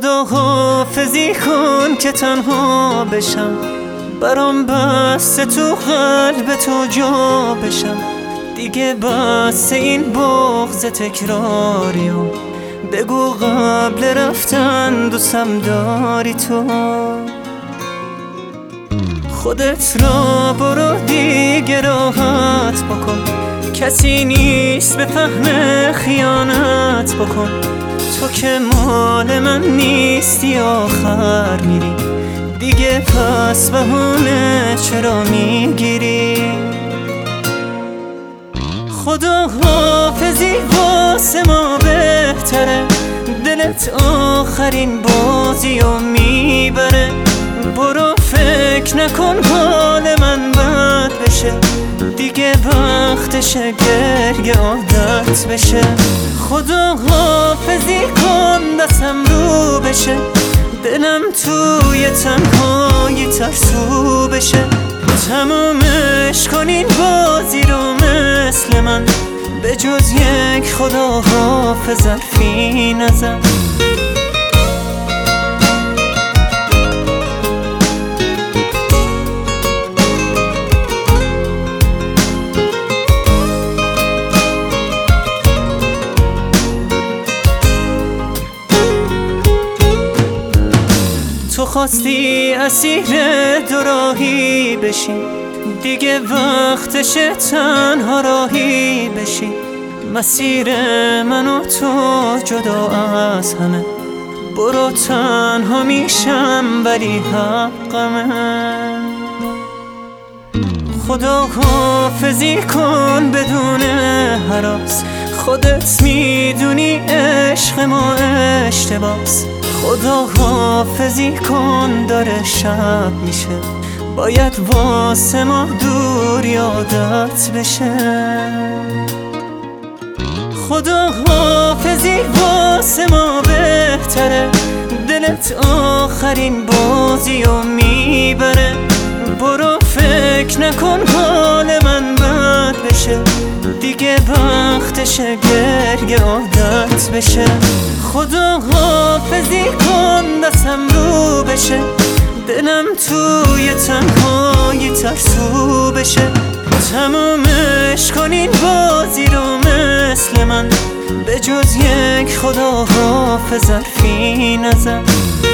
خدا حافظی کن که تنها بشم، برام بسته تو قلب تو جا بشم. دیگه بس این بغض تکراری و بگو قبل رفتن دوستم داری تو. خودت را برو دیگه راحت بکن، کسی نیست به فهم خیانت بکن. تو که مال من نیستی آخر میری، دیگه پس بهونه چرا میگیری؟ خدا حافظی واسه ما بهتره، دلت آخرین بازیو میبره. برو فکر نکن حال من بد بشه، دیگه وقتشه گریه عادت بشه. خدا حافظی کن دستم رو بشه، دلم توی تنهایی ترسو بشه. تمومش کن این بازی رو مثل من، به جز یک خدا حافظ حرفی نزن. تو خواستی اسیر دوراهی بشی، دیگه وقتشه تنها راهی بشی. مسیر من و تو جدا از همه، برو تنها میشم ولی حقمه. خدا حافظی کن بدون هراس، خودت میدونی عشق ما اشتباس. خدا حافظی کن داره شب میشه، باید واسه ما دور یادت بشه. خدا حافظی واسه ما بهتره، دلت آخرین بازیو میبره. برو فکر نکن حال من بد بشه، دیگه وقتشه گریه عادت بشه. خدا حافظی کن دستم رو بشه، دلم توی تنهایی ترسو بشه. تمومش کن این بازی رو مثل من، به جز یک خدا حافظ حرفی نزن.